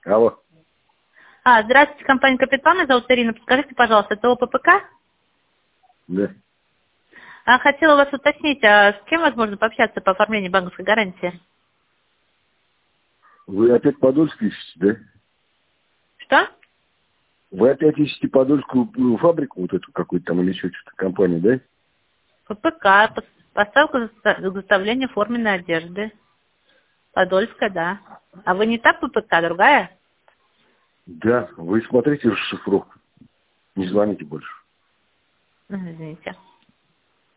Алло. Здравствуйте, компания «Капитан». Меня зовут Ирина. Подскажите, пожалуйста, это ОППК? Да. Хотела вас уточнить, с кем возможно пообщаться по оформлению банковской гарантии? Вы опять Подольск ищете, да? Что? Вы опять ищете Подольскую фабрику, вот эту какую-то там, или еще что-то, компанию, да? ППК, поставка изготовления форменной одежды. Подольская, да. А вы не та ППК, другая? Да, вы смотрите расшифровку. Не звоните больше. Извините.